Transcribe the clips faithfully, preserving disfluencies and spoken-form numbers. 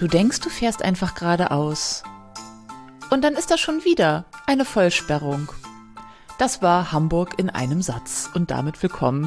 Du denkst, du fährst einfach geradeaus. Und dann ist da schon wieder eine Vollsperrung. Das war Hamburg in einem Satz. Und damit willkommen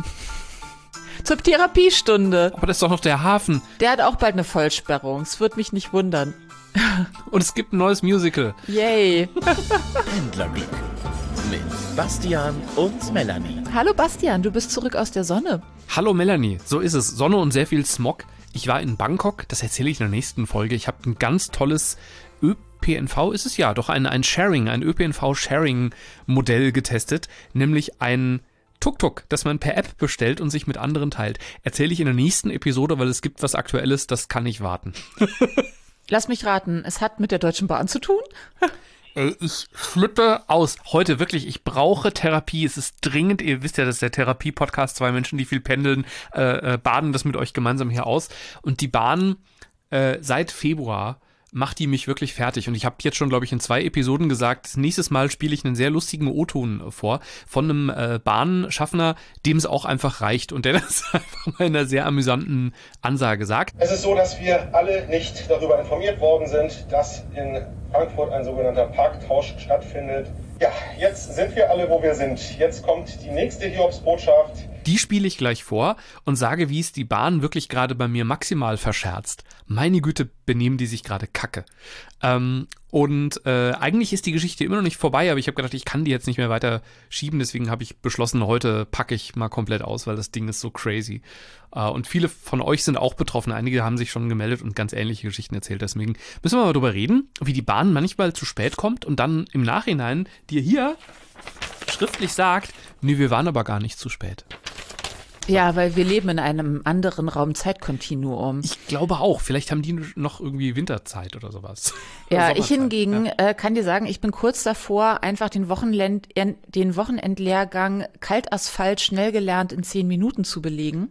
zur Therapiestunde. Aber das ist doch noch der Hafen. Der hat auch bald eine Vollsperrung. Es wird mich nicht wundern. Und es gibt ein neues Musical. Yay. Pendlerglück mit Bastian und Melanie. Hallo Bastian, du bist zurück aus der Sonne. Hallo Melanie, so ist es. Sonne und sehr viel Smog. Ich war in Bangkok, das erzähle ich in der nächsten Folge. Ich habe ein ganz tolles Ö P N V, ist es ja, doch ein, ein Sharing, ein Ö P N V-Sharing-Modell getestet, nämlich ein Tuk-Tuk, das man per App bestellt und sich mit anderen teilt. Erzähle ich in der nächsten Episode, weil es gibt was Aktuelles, das kann nicht warten. Lass mich raten, es hat mit der Deutschen Bahn zu tun? Ey, ich flippe aus. Heute wirklich, ich brauche Therapie. Es ist dringend. Ihr wisst ja, das ist der Therapie-Podcast. Zwei Menschen, die viel pendeln, äh, baden das mit euch gemeinsam hier aus. Und die Bahn äh, seit Februar macht die mich wirklich fertig. Und ich habe jetzt schon, glaube ich, in zwei Episoden gesagt, nächstes Mal spiele ich einen sehr lustigen O-Ton vor von einem äh, Bahnschaffner, dem es auch einfach reicht und der das einfach mal in einer sehr amüsanten Ansage sagt. Es ist so, dass wir alle nicht darüber informiert worden sind, dass in Frankfurt ein sogenannter Parktausch stattfindet. Ja, jetzt sind wir alle, wo wir sind. Jetzt kommt die nächste Hiobsbotschaft. Die spiele ich gleich vor und sage, wie es die Bahn wirklich gerade bei mir maximal verscherzt. Meine Güte, benehmen die sich gerade kacke. Ähm, und äh, eigentlich ist die Geschichte immer noch nicht vorbei, aber ich habe gedacht, ich kann die jetzt nicht mehr weiter schieben. Deswegen habe ich beschlossen, heute packe ich mal komplett aus, weil das Ding ist so crazy. Äh, und viele von euch sind auch betroffen. Einige haben sich schon gemeldet und ganz ähnliche Geschichten erzählt. Deswegen müssen wir mal drüber reden, wie die Bahn manchmal zu spät kommt und dann im Nachhinein dir hier schriftlich sagt, nee, wir waren aber gar nicht zu spät. Ja, weil wir leben in einem anderen Raum-Zeit-Kontinuum. Ich glaube auch. Vielleicht haben die noch irgendwie Winterzeit oder sowas. Ja, oder ich hingegen ja. äh, kann dir sagen, ich bin kurz davor, einfach den, Wochenend, den Wochenendlehrgang Kaltasphalt schnell gelernt in zehn Minuten zu belegen.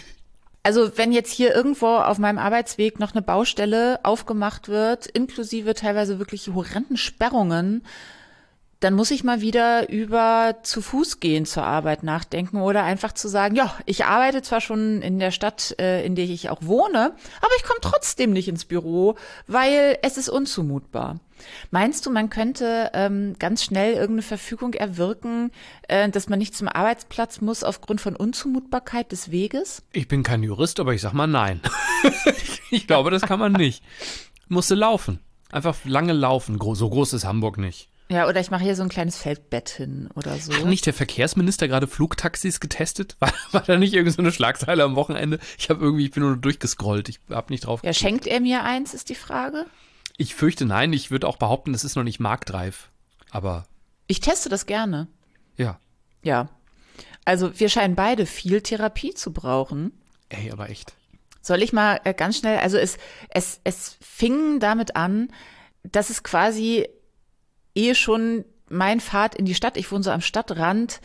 Also wenn jetzt hier irgendwo auf meinem Arbeitsweg noch eine Baustelle aufgemacht wird, inklusive teilweise wirklich horrenden Sperrungen, dann muss ich mal wieder über zu Fuß gehen zur Arbeit nachdenken oder einfach zu sagen, ja, ich arbeite zwar schon in der Stadt, äh, in der ich auch wohne, aber ich komme trotzdem nicht ins Büro, weil es ist unzumutbar. Meinst du, man könnte ähm, ganz schnell irgendeine Verfügung erwirken, äh, dass man nicht zum Arbeitsplatz muss aufgrund von Unzumutbarkeit des Weges? Ich bin kein Jurist, aber ich sag mal nein. Ich glaube, das kann man nicht. Musste laufen. Einfach lange laufen. So groß ist Hamburg nicht. Ja, oder ich mache hier so ein kleines Feldbett hin oder so. Hat nicht der Verkehrsminister gerade Flugtaxis getestet? War, war da nicht irgend so eine Schlagzeile am Wochenende? Ich habe irgendwie, ich bin nur durchgescrollt. Ich habe nicht drauf Ja, geguckt. schenkt er mir eins, ist die Frage. Ich fürchte nein. Ich würde auch behaupten, es ist noch nicht marktreif. Aber ich teste das gerne. Ja. Ja. Also wir scheinen beide viel Therapie zu brauchen. Ey, aber echt. Soll ich mal äh, ganz schnell, also es, es, es fing damit an, dass es quasi ehe schon mein Pfad in die Stadt, ich wohne so am Stadtrand,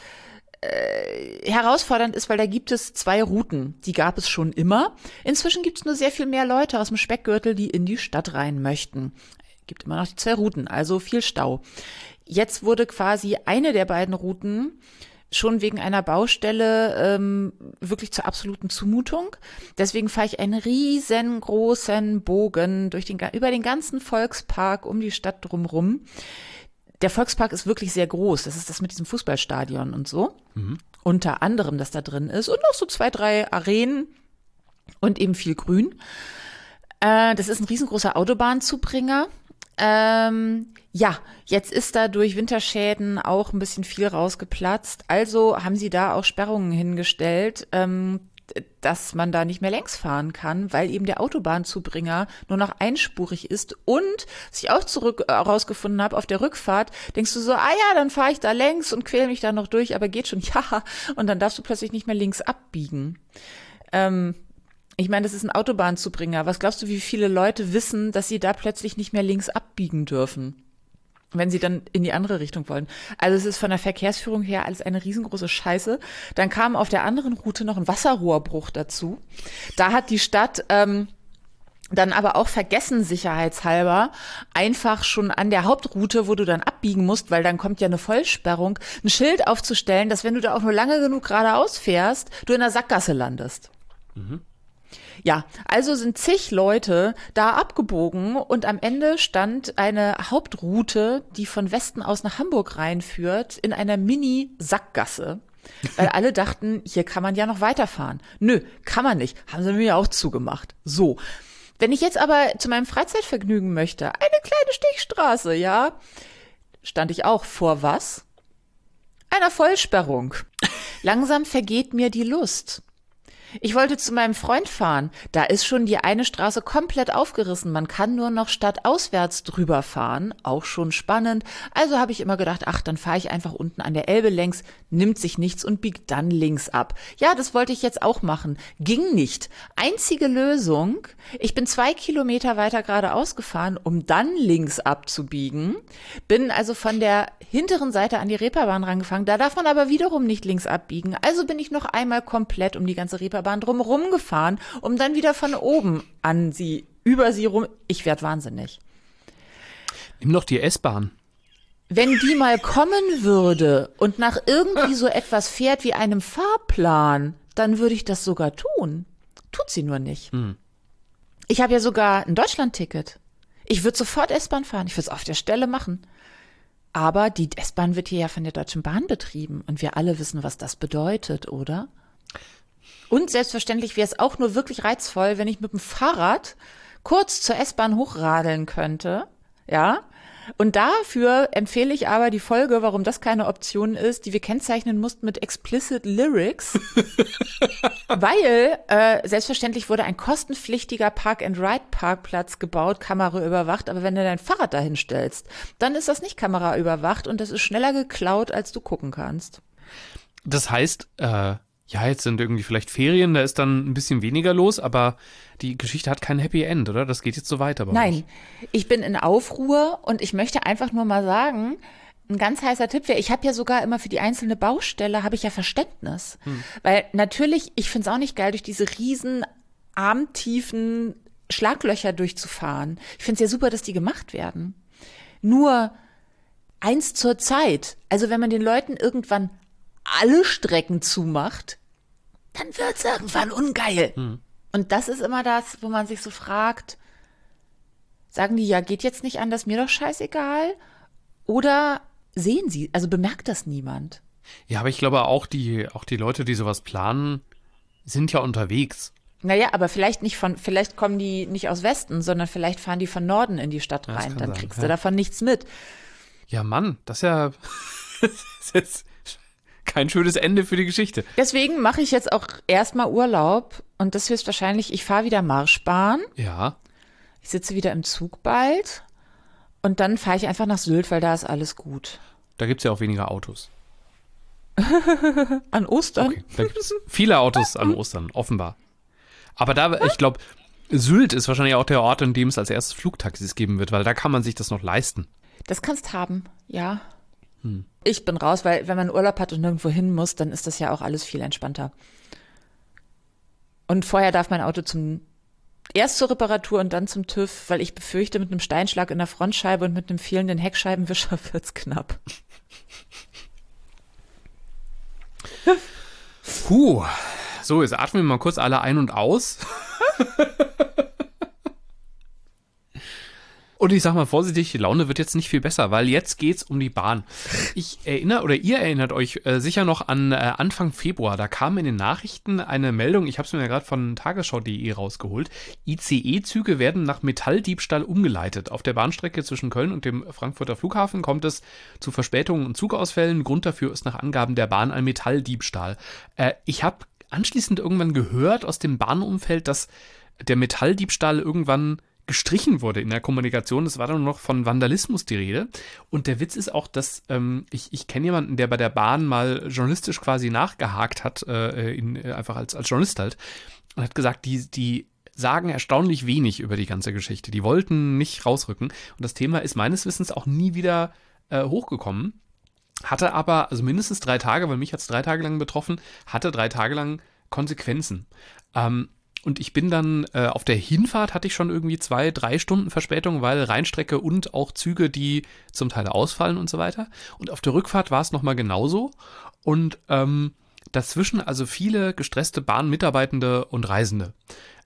äh, herausfordernd ist, weil da gibt es zwei Routen. Die gab es schon immer. Inzwischen gibt es nur sehr viel mehr Leute aus dem Speckgürtel, die in die Stadt rein möchten. Es gibt immer noch die zwei Routen, also viel Stau. Jetzt wurde quasi eine der beiden Routen schon wegen einer Baustelle ähm, wirklich zur absoluten Zumutung. Deswegen fahre ich einen riesengroßen Bogen durch den, über den ganzen Volkspark um die Stadt drumrum. Der Volkspark ist wirklich sehr groß. Das ist das mit diesem Fußballstadion und so. Mhm. Unter anderem, das da drin ist. Und noch so zwei, drei Arenen und eben viel Grün. Äh, das ist ein riesengroßer Autobahnzubringer. Ähm, ja, jetzt ist da durch Winterschäden auch ein bisschen viel rausgeplatzt. Also haben sie da auch Sperrungen hingestellt, ähm, dass man da nicht mehr längs fahren kann, weil eben der Autobahnzubringer nur noch einspurig ist. Und, was ich auch zurück äh, rausgefunden habe, auf der Rückfahrt denkst du so, ah ja, dann fahre ich da längs und quäle mich da noch durch, aber geht schon, ja. Und dann darfst du plötzlich nicht mehr links abbiegen. Ähm, ich meine, das ist ein Autobahnzubringer. Was glaubst du, wie viele Leute wissen, dass sie da plötzlich nicht mehr links abbiegen dürfen, wenn sie dann in die andere Richtung wollen? Also es ist von der Verkehrsführung her alles eine riesengroße Scheiße. Dann kam auf der anderen Route noch ein Wasserrohrbruch dazu. Da hat die Stadt ähm, dann aber auch vergessen, sicherheitshalber, einfach schon an der Hauptroute, wo du dann abbiegen musst, weil dann kommt ja eine Vollsperrung, ein Schild aufzustellen, dass wenn du da auch nur lange genug geradeaus fährst, du in der Sackgasse landest. Mhm. Ja, also sind zig Leute da abgebogen und am Ende stand eine Hauptroute, die von Westen aus nach Hamburg reinführt, in einer Mini-Sackgasse. Weil alle dachten, hier kann man ja noch weiterfahren. Nö, kann man nicht. Haben sie mir ja auch zugemacht. So. Wenn ich jetzt aber zu meinem Freizeitvergnügen möchte, eine kleine Stichstraße, ja, stand ich auch vor was? Einer Vollsperrung. Langsam vergeht mir die Lust. Ich wollte zu meinem Freund fahren. Da ist schon die eine Straße komplett aufgerissen. Man kann nur noch stadtauswärts drüber fahren. Auch schon spannend. Also habe ich immer gedacht, ach, dann fahre ich einfach unten an der Elbe längs, nimmt sich nichts und biegt dann links ab. Ja, das wollte ich jetzt auch machen. Ging nicht. Einzige Lösung, ich bin zwei Kilometer weiter geradeaus gefahren, um dann links abzubiegen. Bin also von der hinteren Seite an die Reeperbahn rangefangen. Da darf man aber wiederum nicht links abbiegen. Also bin ich noch einmal komplett um die ganze Reeperbahn drumherum gefahren, um dann wieder von oben an sie, über sie rum. Ich werd wahnsinnig. Nimm doch die S-Bahn. Wenn die mal kommen würde und nach irgendwie so etwas fährt wie einem Fahrplan, dann würde ich das sogar tun. Tut sie nur nicht. Hm. Ich habe ja sogar ein Deutschland-Ticket. Ich würde sofort S-Bahn fahren. Ich würde es auf der Stelle machen. Aber die S-Bahn wird hier ja von der Deutschen Bahn betrieben. Und wir alle wissen, was das bedeutet, oder? Und selbstverständlich wäre es auch nur wirklich reizvoll, wenn ich mit dem Fahrrad kurz zur S-Bahn hochradeln könnte, ja. Und dafür empfehle ich aber die Folge, warum das keine Option ist, die wir kennzeichnen mussten mit explicit Lyrics, weil äh, selbstverständlich wurde ein kostenpflichtiger Park-and-Ride-Parkplatz gebaut, kameraüberwacht, aber wenn du dein Fahrrad dahin stellst, dann ist das nicht kameraüberwacht und das ist schneller geklaut, als du gucken kannst. Das heißt, äh ja, jetzt sind irgendwie vielleicht Ferien, da ist dann ein bisschen weniger los, aber die Geschichte hat kein Happy End, oder? Das geht jetzt so weiter bei euch. Nein, ich bin in Aufruhr und ich möchte einfach nur mal sagen, ein ganz heißer Tipp wäre, ich habe ja sogar immer für die einzelne Baustelle, habe ich ja Verständnis. Hm. Weil natürlich, ich finde es auch nicht geil, durch diese riesen, armtiefen Schlaglöcher durchzufahren. Ich finde es ja super, dass die gemacht werden. Nur eins zur Zeit. Also wenn man den Leuten irgendwann alle Strecken zumacht, dann wird's irgendwann ungeil. Hm. Und das ist immer das, wo man sich so fragt, sagen die, ja, geht jetzt nicht anders, mir doch scheißegal? Oder sehen sie, also bemerkt das niemand? Ja, aber ich glaube auch die, auch die Leute, die sowas planen, sind ja unterwegs. Naja, aber vielleicht nicht von, vielleicht kommen die nicht aus Westen, sondern vielleicht fahren die von Norden in die Stadt rein. Dann sein, kriegst ja. du davon nichts mit. Ja, Mann, das ist ja das ist jetzt kein schönes Ende für die Geschichte. Deswegen mache ich jetzt auch erstmal Urlaub und das höchstwahrscheinlich, ich fahre wieder Marschbahn. Ja. Ich sitze wieder im Zug bald und dann fahre ich einfach nach Sylt, weil da ist alles gut. Da gibt es ja auch weniger Autos. An Ostern? Okay. Da gibt's viele Autos an Ostern, offenbar. Aber da, ich glaube, Sylt ist wahrscheinlich auch der Ort, in dem es als erstes Flugtaxis geben wird, weil da kann man sich das noch leisten. Das kannst haben, ja. Hm. Ich bin raus, weil wenn man Urlaub hat und nirgendwo hin muss, dann ist das ja auch alles viel entspannter. Und vorher darf mein Auto zum erst zur Reparatur und dann zum TÜV, weil ich befürchte, mit einem Steinschlag in der Frontscheibe und mit einem fehlenden Heckscheibenwischer wird's knapp. Puh. So, jetzt atmen wir mal kurz alle ein und aus. Und ich sag mal vorsichtig, die Laune wird jetzt nicht viel besser, weil jetzt geht's um die Bahn. Ich erinnere, oder ihr erinnert euch äh, sicher noch an äh, Anfang Februar, da kam in den Nachrichten eine Meldung, ich habe es mir ja gerade von tagesschau punkt de rausgeholt, I C E-Züge werden nach Metalldiebstahl umgeleitet. Auf der Bahnstrecke zwischen Köln und dem Frankfurter Flughafen kommt es zu Verspätungen und Zugausfällen. Grund dafür ist nach Angaben der Bahn ein Metalldiebstahl. Äh, ich habe anschließend irgendwann gehört aus dem Bahnumfeld, dass der Metalldiebstahl irgendwann gestrichen wurde in der Kommunikation. Es war dann noch von Vandalismus die Rede. Und der Witz ist auch, dass ähm, ich, ich kenne jemanden, der bei der Bahn mal journalistisch quasi nachgehakt hat, äh, in, äh, einfach als, als Journalist halt, und hat gesagt, die, die sagen erstaunlich wenig über die ganze Geschichte. Die wollten nicht rausrücken. Und das Thema ist meines Wissens auch nie wieder äh, hochgekommen. Hatte aber, also mindestens drei Tage, weil mich hat es drei Tage lang betroffen, hatte drei Tage lang Konsequenzen. Ähm, Und ich bin dann, äh, auf der Hinfahrt hatte ich schon irgendwie zwei, drei Stunden Verspätung, weil Rheinstrecke und auch Züge, die zum Teil ausfallen und so weiter. Und auf der Rückfahrt war es nochmal genauso. Und ähm, dazwischen also viele gestresste Bahnmitarbeitende und Reisende.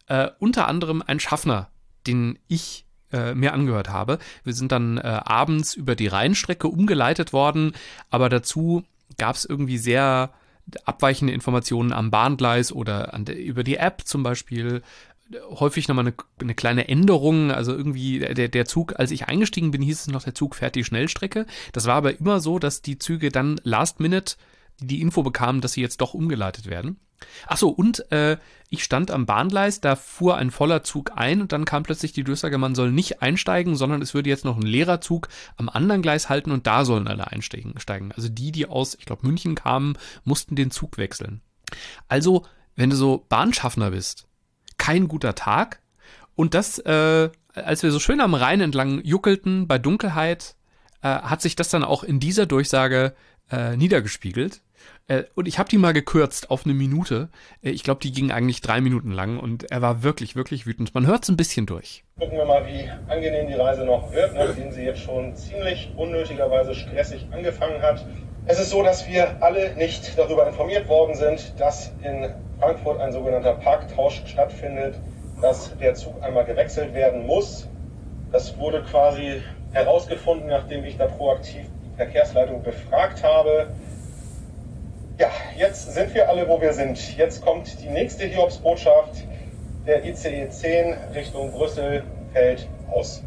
äh, unter anderem ein Schaffner, den ich äh, mir angehört habe. Wir sind dann äh, abends über die Rheinstrecke umgeleitet worden, aber dazu gab es irgendwie sehr abweichende Informationen am Bahngleis oder an der, über die App zum Beispiel. Häufig nochmal eine, eine kleine Änderung, also irgendwie der, der Zug, als ich eingestiegen bin, hieß es noch, der Zug fährt die Schnellstrecke. Das war aber immer so, dass die Züge dann last minute die Info bekamen, dass sie jetzt doch umgeleitet werden. Ach so, und äh, ich stand am Bahngleis, da fuhr ein voller Zug ein und dann kam plötzlich die Durchsage, man soll nicht einsteigen, sondern es würde jetzt noch ein leerer Zug am anderen Gleis halten und da sollen alle einsteigen. Also die, die aus, ich glaube, München kamen, mussten den Zug wechseln. Also, wenn du so Bahnschaffner bist, kein guter Tag. Und das, äh, als wir so schön am Rhein entlang juckelten bei Dunkelheit, äh, hat sich das dann auch in dieser Durchsage äh, niedergespiegelt. Äh, und ich habe die mal gekürzt auf eine Minute. Äh, ich glaube, die ging eigentlich drei Minuten lang und er war wirklich, wirklich wütend. Man hört es ein bisschen durch. Gucken wir mal, wie angenehm die Reise noch wird, nachdem sie jetzt schon ziemlich unnötigerweise stressig angefangen hat. Es ist so, dass wir alle nicht darüber informiert worden sind, dass in Frankfurt ein sogenannter Parktausch stattfindet, dass der Zug einmal gewechselt werden muss. Das wurde quasi herausgefunden, nachdem ich da proaktiv die Verkehrsleitung befragt habe. Ja, jetzt sind wir alle, wo wir sind. Jetzt kommt die nächste Hiobsbotschaft. Der I C E zehn Richtung Brüssel fällt aus.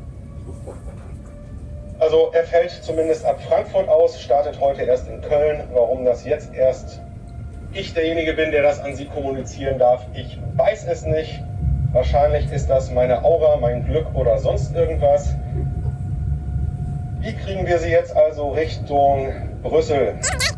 Also er fällt zumindest ab Frankfurt aus, startet heute erst in Köln. Warum das jetzt erst ich derjenige bin, der das an Sie kommunizieren darf, ich weiß es nicht. Wahrscheinlich ist das meine Aura, mein Glück oder sonst irgendwas. Wie kriegen wir Sie jetzt also Richtung Brüssel?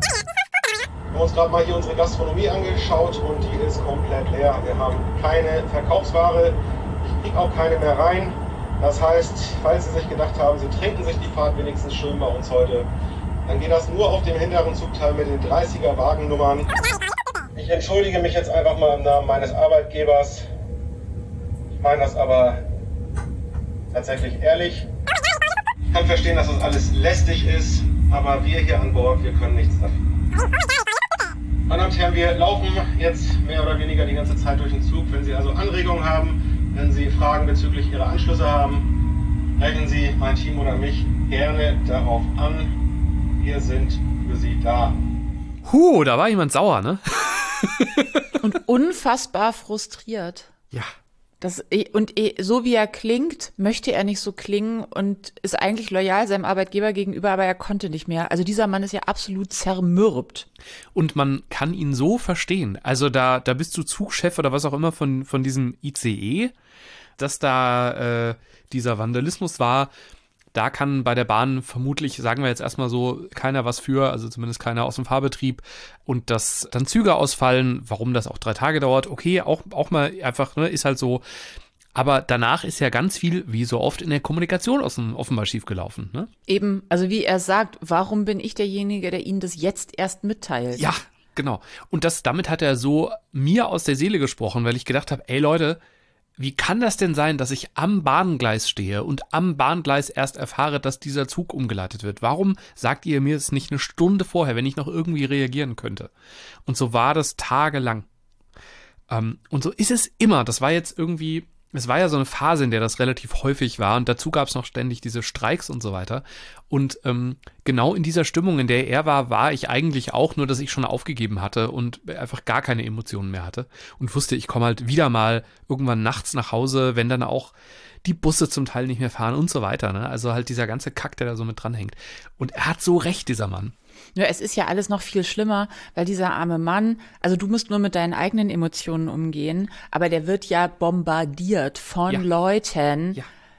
Wir haben uns gerade mal hier unsere Gastronomie angeschaut und die ist komplett leer. Wir haben keine Verkaufsware, ich kriege auch keine mehr rein. Das heißt, falls Sie sich gedacht haben, Sie trinken sich die Fahrt wenigstens schön bei uns heute, dann geht das nur auf dem hinteren Zugteil mit den dreißiger Wagennummern. Ich entschuldige mich jetzt einfach mal im Namen meines Arbeitgebers. Ich meine das aber tatsächlich ehrlich. Ich kann verstehen, dass das alles lästig ist, aber wir hier an Bord, wir können nichts dafür. Meine Damen und Herren, wir laufen jetzt mehr oder weniger die ganze Zeit durch den Zug. Wenn Sie also Anregungen haben, wenn Sie Fragen bezüglich Ihrer Anschlüsse haben, sprechen Sie mein Team oder mich gerne darauf an. Wir sind für Sie da. Huh, da war jemand sauer, ne? Und unfassbar frustriert. Ja. Das, und so wie er klingt, möchte er nicht so klingen und ist eigentlich loyal seinem Arbeitgeber gegenüber, aber er konnte nicht mehr. Also dieser Mann ist ja absolut zermürbt. Und man kann ihn so verstehen. Also da, da bist du Zugchef oder was auch immer von, von diesem I C E, dass da äh, dieser Vandalismus war. Da kann bei der Bahn vermutlich, sagen wir jetzt erstmal so, keiner was für, also zumindest keiner aus dem Fahrbetrieb. Und dass dann Züge ausfallen, warum das auch drei Tage dauert, okay, auch, auch mal einfach, ne, ist halt so. Aber danach ist ja ganz viel, wie so oft, in der Kommunikation aus dem offenbar schiefgelaufen. Ne? Eben, also wie er sagt, warum bin ich derjenige, der Ihnen das jetzt erst mitteilt? Ja, genau. Und das, damit hat er so mir aus der Seele gesprochen, weil ich gedacht habe, ey Leute, wie kann das denn sein, dass ich am Bahngleis stehe und am Bahngleis erst erfahre, dass dieser Zug umgeleitet wird? Warum sagt ihr mir es nicht eine Stunde vorher, wenn ich noch irgendwie reagieren könnte? Und so war das tagelang. Ähm, und so ist es immer. Das war jetzt irgendwie, es war ja so eine Phase, in der das relativ häufig war und dazu gab es noch ständig diese Streiks und so weiter. Und ähm, genau in dieser Stimmung, in der er war, war ich eigentlich auch, nur dass ich schon aufgegeben hatte und einfach gar keine Emotionen mehr hatte und wusste, ich komme halt wieder mal irgendwann nachts nach Hause, wenn dann auch die Busse zum Teil nicht mehr fahren und so weiter. Ne? Also halt dieser ganze Kack, der da so mit dranhängt. Und er hat so recht, dieser Mann. Ja, es ist ja alles noch viel schlimmer, weil dieser arme Mann, also du musst nur mit deinen eigenen Emotionen umgehen, aber der wird ja bombardiert von ja. Leuten ja.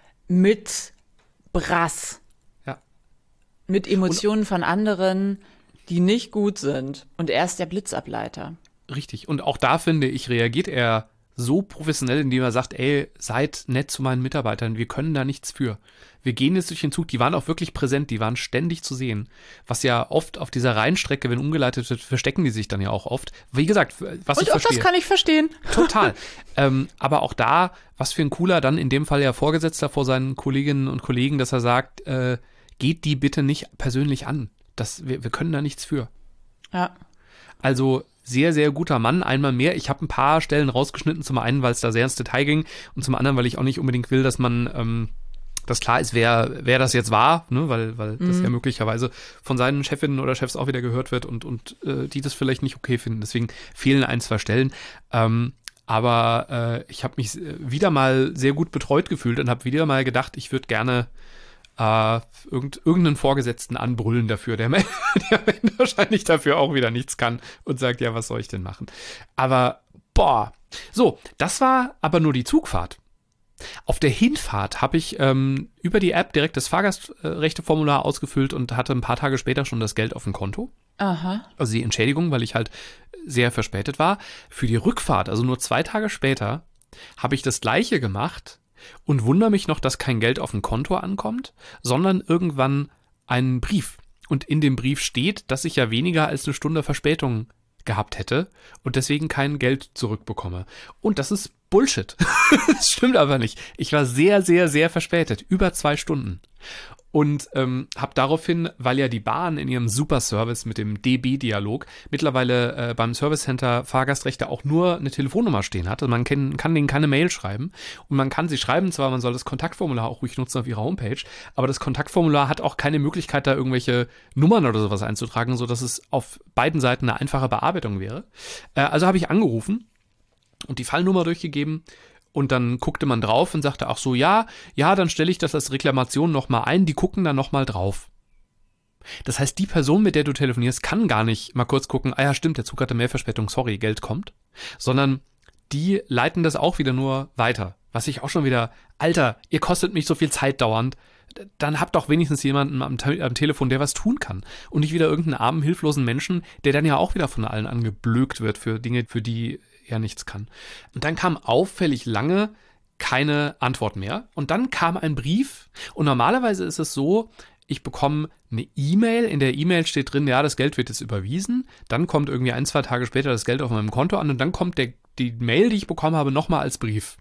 mit Brass. Ja. Mit Emotionen und von anderen, die nicht gut sind. Und er ist der Blitzableiter. Richtig. Und auch da, finde ich, reagiert er so professionell, indem er sagt, ey, seid nett zu meinen Mitarbeitern, wir können da nichts für. Wir gehen jetzt durch den Zug, die waren auch wirklich präsent, die waren ständig zu sehen. Was ja oft auf dieser Rheinstrecke, wenn umgeleitet wird, verstecken die sich dann ja auch oft. Wie gesagt, was Und ich auch verstehe. das kann ich verstehen. Total. ähm, aber auch da, was für ein cooler, dann in dem Fall ja Vorgesetzter vor seinen Kolleginnen und Kollegen, dass er sagt, äh, geht die bitte nicht persönlich an. Das, wir, wir können da nichts für. Ja. Also sehr, sehr guter Mann, einmal mehr. Ich habe ein paar Stellen rausgeschnitten, zum einen, weil es da sehr ins Detail ging und zum anderen, weil ich auch nicht unbedingt will, dass man, ähm, dass klar ist, wer, wer das jetzt war, ne? weil, weil mhm. das ja möglicherweise von seinen Chefinnen oder Chefs auch wieder gehört wird und, und äh, die das vielleicht nicht okay finden. Deswegen fehlen ein, zwei Stellen. Ähm, aber äh, ich habe mich wieder mal sehr gut betreut gefühlt und habe wieder mal gedacht, ich würde gerne äh, irgend, irgendeinen Vorgesetzten anbrüllen dafür, der, der wahrscheinlich dafür auch wieder nichts kann und sagt, ja, was soll ich denn machen? Aber, boah. So, das war aber nur die Zugfahrt. Auf der Hinfahrt habe ich ähm, über die App direkt das Fahrgastrechteformular ausgefüllt und hatte ein paar Tage später schon das Geld auf dem Konto. Aha. Also die Entschädigung, weil ich halt sehr verspätet war. Für die Rückfahrt, also nur zwei Tage später, habe ich das Gleiche gemacht und wundere mich noch, dass kein Geld auf dem Konto ankommt, sondern irgendwann einen Brief. Und in dem Brief steht, dass ich ja weniger als eine Stunde Verspätung gehabt hätte und deswegen kein Geld zurückbekomme. Und das ist Bullshit. Das stimmt aber nicht. Ich war sehr, sehr, sehr verspätet. Über zwei Stunden. Und ähm, habe daraufhin, weil ja die Bahn in ihrem Super-Service mit dem D B-Dialog mittlerweile äh, beim Service Center Fahrgastrechte auch nur eine Telefonnummer stehen hat. Also man kann, kann denen keine Mail schreiben. Und man kann sie schreiben, zwar man soll das Kontaktformular auch ruhig nutzen auf ihrer Homepage, aber das Kontaktformular hat auch keine Möglichkeit, da irgendwelche Nummern oder sowas einzutragen, sodass es auf beiden Seiten eine einfache Bearbeitung wäre. Äh, also habe ich angerufen und die Fallnummer durchgegeben. Und dann guckte man drauf und sagte, ach so, ja, ja, dann stelle ich das als Reklamation nochmal ein, die gucken dann nochmal drauf. Das heißt, die Person, mit der du telefonierst, kann gar nicht mal kurz gucken, ah ja, stimmt, der Zug hatte mehr Verspätung, sorry, Geld kommt. Sondern die leiten das auch wieder nur weiter. Was ich auch schon wieder, Alter, ihr kostet mich so viel Zeit dauernd, dann habt doch wenigstens jemanden am, Te- am Telefon, der was tun kann. Und nicht wieder irgendeinen armen, hilflosen Menschen, der dann ja auch wieder von allen angeblökt wird für Dinge, für die er nichts kann. Und dann kam auffällig lange keine Antwort mehr. Und dann kam ein Brief. Und normalerweise ist es so, ich bekomme eine E-Mail. In der E-Mail steht drin, ja, das Geld wird jetzt überwiesen. Dann kommt irgendwie ein, zwei Tage später das Geld auf meinem Konto an. Und dann kommt der, die Mail, die ich bekommen habe, nochmal als Brief.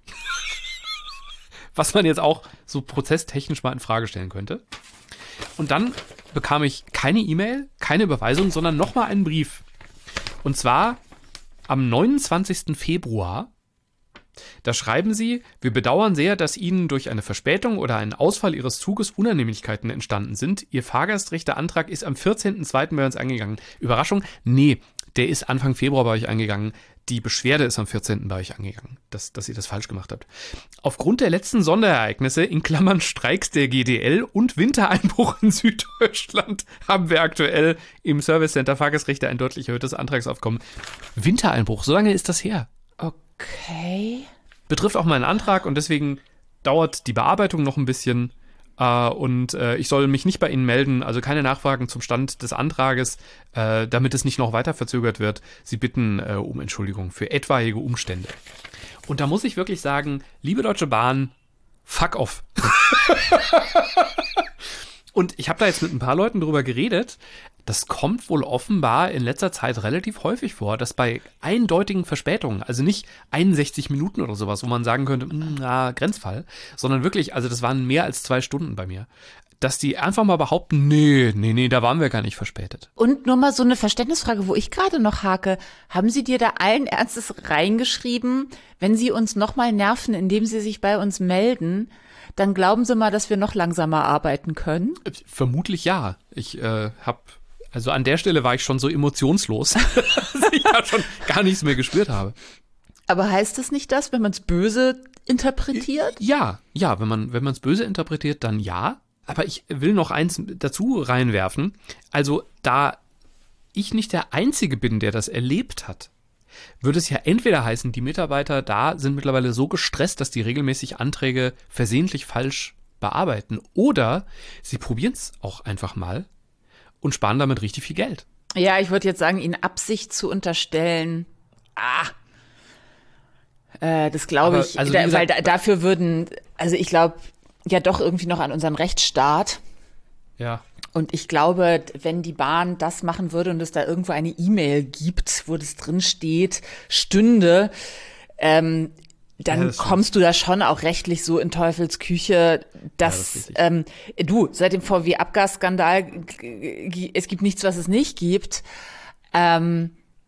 Was man jetzt auch so prozesstechnisch mal in Frage stellen könnte. Und dann bekam ich keine E-Mail, keine Überweisung, sondern nochmal einen Brief. Und zwar am neunundzwanzigsten Februar, da schreiben sie, wir bedauern sehr, dass Ihnen durch eine Verspätung oder einen Ausfall Ihres Zuges Unannehmlichkeiten entstanden sind. Ihr Fahrgastrechteantrag ist am vierzehnten zweiten bei uns eingegangen. Überraschung? Nee, der ist Anfang Februar bei euch eingegangen. Die Beschwerde ist am vierzehnten bei euch angegangen, dass, dass ihr das falsch gemacht habt. Aufgrund der letzten Sonderereignisse, in Klammern Streiks der G D L und Wintereinbruch in Süddeutschland, haben wir aktuell im Service Center Fahrgastrechte ein deutlich erhöhtes Antragsaufkommen. Wintereinbruch, so lange ist das her. Okay. Betrifft auch meinen Antrag und deswegen dauert die Bearbeitung noch ein bisschen. Uh, und uh, ich soll mich nicht bei Ihnen melden, also keine Nachfragen zum Stand des Antrages, uh, damit es nicht noch weiter verzögert wird. Sie bitten uh, um Entschuldigung für etwaige Umstände. Und da muss ich wirklich sagen, liebe Deutsche Bahn, fuck off. Und ich habe da jetzt mit ein paar Leuten drüber geredet. Das kommt wohl offenbar in letzter Zeit relativ häufig vor, dass bei eindeutigen Verspätungen, also nicht einundsechzig Minuten oder sowas, wo man sagen könnte, na, Grenzfall, sondern wirklich, also das waren mehr als zwei Stunden bei mir, dass die einfach mal behaupten, nee, nee, nee, da waren wir gar nicht verspätet. Und nur mal so eine Verständnisfrage, wo ich gerade noch hake. Haben Sie dir da allen Ernstes reingeschrieben, wenn Sie uns nochmal nerven, indem Sie sich bei uns melden, dann glauben Sie mal, dass wir noch langsamer arbeiten können? Vermutlich ja. Ich äh, habe, also an der Stelle war ich schon so emotionslos, dass ich da schon gar nichts mehr gespürt habe. Aber heißt das nicht das, wenn man es böse interpretiert? Ja, ja, wenn man wenn man es böse interpretiert, dann ja. Aber ich will noch eins dazu reinwerfen. Also da ich nicht der Einzige bin, der das erlebt hat, würde es ja entweder heißen, die Mitarbeiter da sind mittlerweile so gestresst, dass die regelmäßig Anträge versehentlich falsch bearbeiten. Oder sie probieren es auch einfach mal und sparen damit richtig viel Geld. Ja, ich würde jetzt sagen, ihnen Absicht zu unterstellen, ah, äh, das glaube ich, also, da, gesagt, weil da, dafür würden, also ich glaube ja doch irgendwie noch an unseren Rechtsstaat. Ja. Und ich glaube, wenn die Bahn das machen würde und es da irgendwo eine E-Mail gibt, wo das drin steht, stünde, ähm, dann ja, kommst du da schon auch rechtlich so in Teufelsküche, dass ja, das ähm, du, seit dem V W-Abgasskandal, es gibt nichts, was es nicht gibt. Ähm,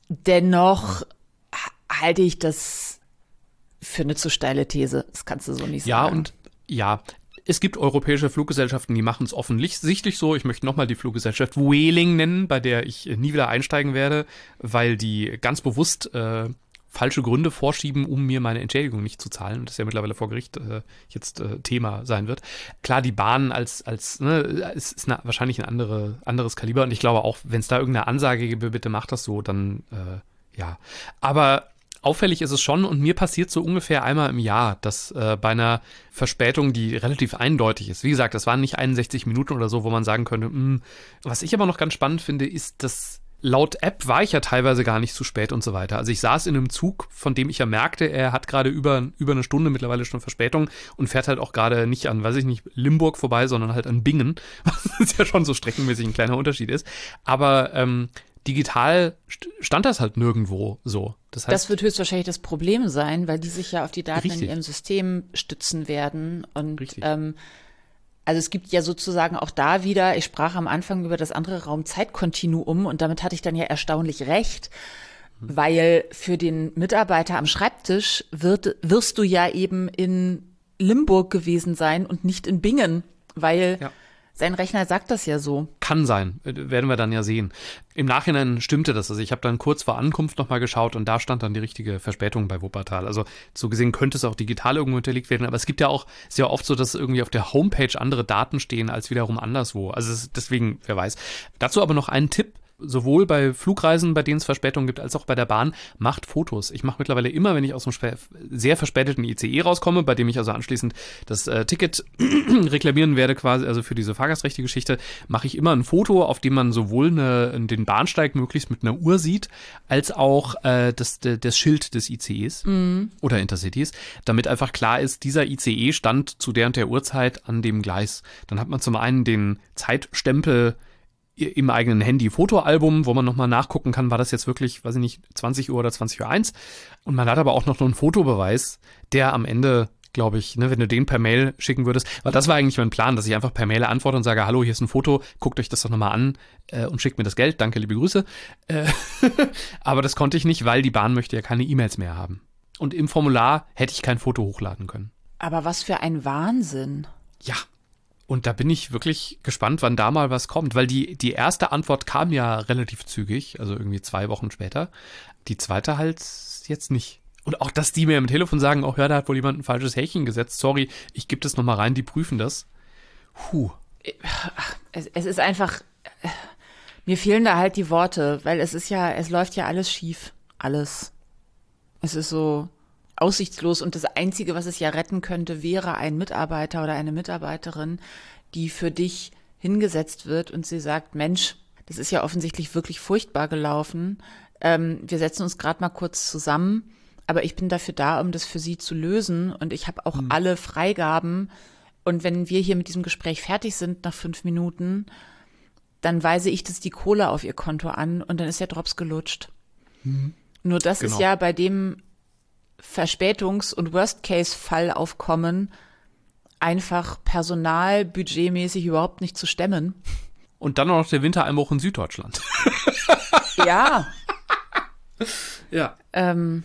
Dennoch halte ich das für eine zu steile These. Das kannst du so nicht Ja, sagen. und ja, es gibt europäische Fluggesellschaften, die machen es offensichtlich so. Ich möchte nochmal die Fluggesellschaft Vueling nennen, bei der ich nie wieder einsteigen werde, weil die ganz bewusst äh, falsche Gründe vorschieben, um mir meine Entschädigung nicht zu zahlen. Und das ja mittlerweile vor Gericht äh, jetzt äh, Thema sein wird. Klar, die Bahn als, als ne, ist, ist eine, wahrscheinlich ein andere, anderes Kaliber. Und ich glaube auch, wenn es da irgendeine Ansage gibt, bitte macht das so, dann äh, ja. Aber auffällig ist es schon, und mir passiert so ungefähr einmal im Jahr, dass äh, bei einer Verspätung, die relativ eindeutig ist, wie gesagt, das waren nicht einundsechzig Minuten oder so, wo man sagen könnte, mh. Was ich aber noch ganz spannend finde, ist, dass laut App war ich ja teilweise gar nicht zu spät und so weiter. Also ich saß in einem Zug, von dem ich ja merkte, er hat gerade über, über eine Stunde mittlerweile schon Verspätung und fährt halt auch gerade nicht an, weiß ich nicht, Limburg vorbei, sondern halt an Bingen, was ja schon so streckenmäßig ein kleiner Unterschied ist. Aber ähm, digital stand das halt nirgendwo so. Das heißt, das wird höchstwahrscheinlich das Problem sein, weil die sich ja auf die Daten Richtig. in ihrem System stützen werden. Und Richtig. ähm, also es gibt ja sozusagen auch da wieder, ich sprach am Anfang über das andere Raumzeitkontinuum und damit hatte ich dann ja erstaunlich recht, mhm. weil für den Mitarbeiter am Schreibtisch wird, wirst du ja eben in Limburg gewesen sein und nicht in Bingen, weil Ja. sein Rechner sagt das ja so. Kann sein, werden wir dann ja sehen. Im Nachhinein stimmte das. Also ich habe dann kurz vor Ankunft nochmal geschaut und da stand dann die richtige Verspätung bei Wuppertal. Also so gesehen könnte es auch digital irgendwo hinterlegt werden. Aber es gibt ja auch sehr oft so, dass irgendwie auf der Homepage andere Daten stehen als wiederum anderswo. Also es, deswegen, wer weiß. Dazu aber noch einen Tipp. Sowohl bei Flugreisen, bei denen es Verspätungen gibt, als auch bei der Bahn, macht Fotos. Ich mache mittlerweile immer, wenn ich aus einem sehr verspäteten I C E rauskomme, bei dem ich also anschließend das äh, Ticket reklamieren werde, quasi, also für diese Fahrgastrechte-Geschichte, mache ich immer ein Foto, auf dem man sowohl eine, den Bahnsteig möglichst mit einer Uhr sieht, als auch äh, das, das Schild des I C Es mhm. oder Intercities, damit einfach klar ist, dieser I C E stand zu der und der Uhrzeit an dem Gleis. Dann hat man zum einen den Zeitstempel im eigenen Handy-Fotoalbum, wo man nochmal nachgucken kann, war das jetzt wirklich, weiß ich nicht, zwanzig Uhr oder zwanzig Uhr eins. Und man hat aber auch noch einen Fotobeweis, der am Ende, glaube ich, ne, wenn du den per Mail schicken würdest, weil das war eigentlich mein Plan, dass ich einfach per Mail antworte und sage, hallo, hier ist ein Foto, guckt euch das doch nochmal an äh, und schickt mir das Geld, danke, liebe Grüße. Äh, aber das konnte ich nicht, weil die Bahn möchte ja keine E-Mails mehr haben. Und im Formular hätte ich kein Foto hochladen können. Aber was für ein Wahnsinn. Ja. Und da bin ich wirklich gespannt, wann da mal was kommt, weil die, die erste Antwort kam ja relativ zügig, also irgendwie zwei Wochen später. Die zweite halt jetzt nicht. Und auch, dass die mir am Telefon sagen, oh ja, da hat wohl jemand ein falsches Häkchen gesetzt, sorry, ich gebe das nochmal rein, die prüfen das. Puh. Es, es ist einfach, mir fehlen da halt die Worte, weil es ist ja, es läuft ja alles schief, alles. Es ist so aussichtslos und das Einzige, was es ja retten könnte, wäre ein Mitarbeiter oder eine Mitarbeiterin, die für dich hingesetzt wird und sie sagt, Mensch, das ist ja offensichtlich wirklich furchtbar gelaufen. Ähm, wir setzen uns gerade mal kurz zusammen, aber ich bin dafür da, um das für Sie zu lösen und ich habe auch mhm. alle Freigaben und wenn wir hier mit diesem Gespräch fertig sind nach fünf Minuten, dann weise ich das die Kohle auf Ihr Konto an und dann ist der Drops gelutscht. Mhm. Nur das genau. ist ja bei dem Verspätungs- und Worst-Case-Fall aufkommen, einfach personalbudgetmäßig überhaupt nicht zu stemmen. Und dann noch der Wintereinbruch in Süddeutschland. Ja. Ja. Ähm,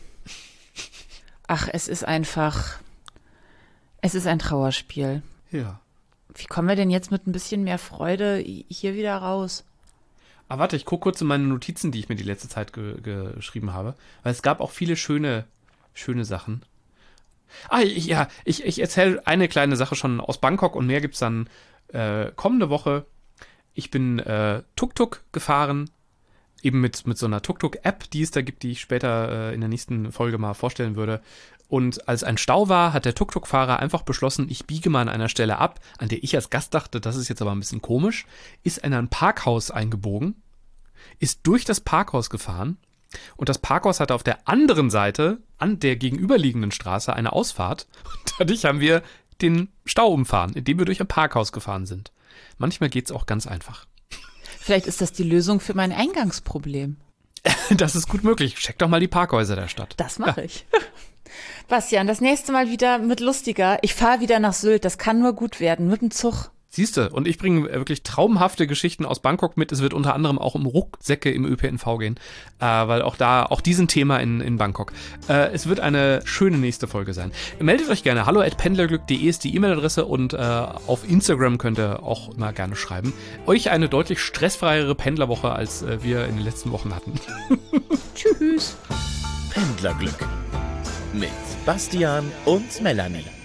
ach, es ist einfach, es ist ein Trauerspiel. Ja. Wie kommen wir denn jetzt mit ein bisschen mehr Freude hier wieder raus? Ah, warte, ich gucke kurz in meine Notizen, die ich mir die letzte Zeit ge- geschrieben habe. Weil es gab auch viele schöne Schöne Sachen. Ah, ich, ja, ich, ich erzähle eine kleine Sache schon aus Bangkok und mehr gibt's dann äh, kommende Woche. Ich bin äh, Tuk-Tuk gefahren, eben mit, mit so einer Tuk-Tuk-App, die es da gibt, die ich später äh, in der nächsten Folge mal vorstellen würde. Und als ein Stau war, hat der Tuk-Tuk-Fahrer einfach beschlossen, ich biege mal an einer Stelle ab, an der ich als Gast dachte, das ist jetzt aber ein bisschen komisch, ist in ein Parkhaus eingebogen, ist durch das Parkhaus gefahren. Und das Parkhaus hatte auf der anderen Seite, an der gegenüberliegenden Straße, eine Ausfahrt. Und dadurch haben wir den Stau umfahren, indem wir durch ein Parkhaus gefahren sind. Manchmal geht's auch ganz einfach. Vielleicht ist das die Lösung für mein Eingangsproblem. Das ist gut möglich. Check doch mal die Parkhäuser der Stadt. Das mache ja. ich. Bastian, das nächste Mal wieder mit lustiger. Ich fahre wieder nach Sylt. Das kann nur gut werden. Mit dem Zug. Siehst du, und ich bringe wirklich traumhafte Geschichten aus Bangkok mit. Es wird unter anderem auch um Rucksäcke im Ö P N V gehen, äh, weil auch da, auch diesen Thema in, in Bangkok. Äh, es wird eine schöne nächste Folge sein. Meldet euch gerne. hallo at pendlerglück punkt de ist die E-Mail-Adresse und äh, auf Instagram könnt ihr auch immer gerne schreiben. Euch eine deutlich stressfreiere Pendlerwoche, als äh, wir in den letzten Wochen hatten. Tschüss. Pendlerglück mit Bastian und Melanie.